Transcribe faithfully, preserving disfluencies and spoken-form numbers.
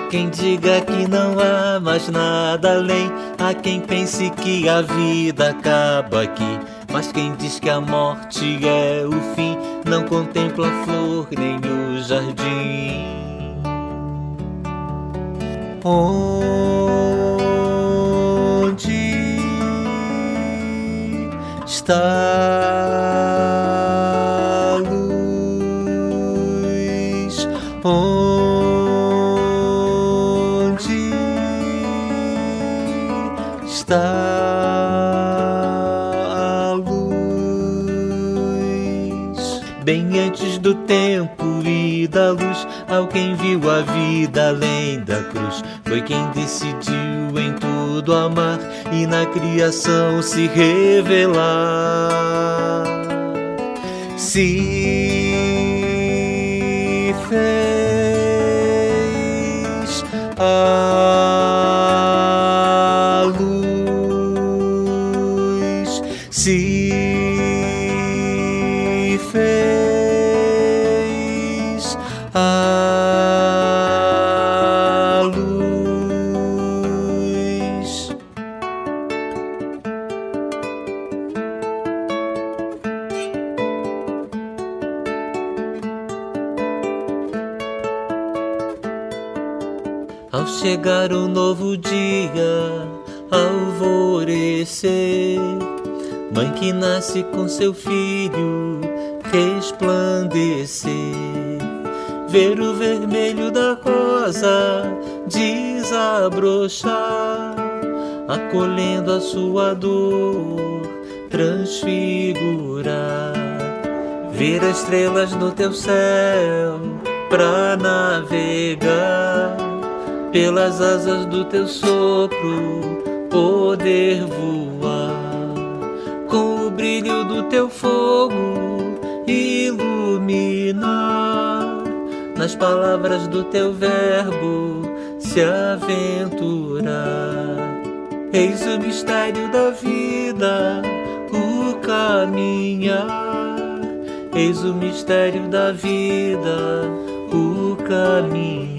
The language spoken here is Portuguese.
Quem diga que não há mais nada além, há quem pense que a vida acaba aqui. Mas quem diz que a morte é o fim, não contempla a flor nem o jardim. Onde está a luz? Onde está a luz? Bem antes do tempo e da luz, alguém viu a vida além da cruz. Foi quem decidiu em tudo amar e na criação se revelar. Se fez a luz, se fez a luz. Ao chegar o novo dia, alvorecer, mãe que nasce com seu filho resplandecer, ver o vermelho da rosa desabrochar, acolhendo a sua dor transfigurar, ver as estrelas no teu céu pra navegar, pelas asas do teu sopro poder voar, com o brilho do teu fogo iluminar, nas palavras do teu verbo se aventurar. Eis o mistério da vida, o caminhar. Eis o mistério da vida, o caminhar.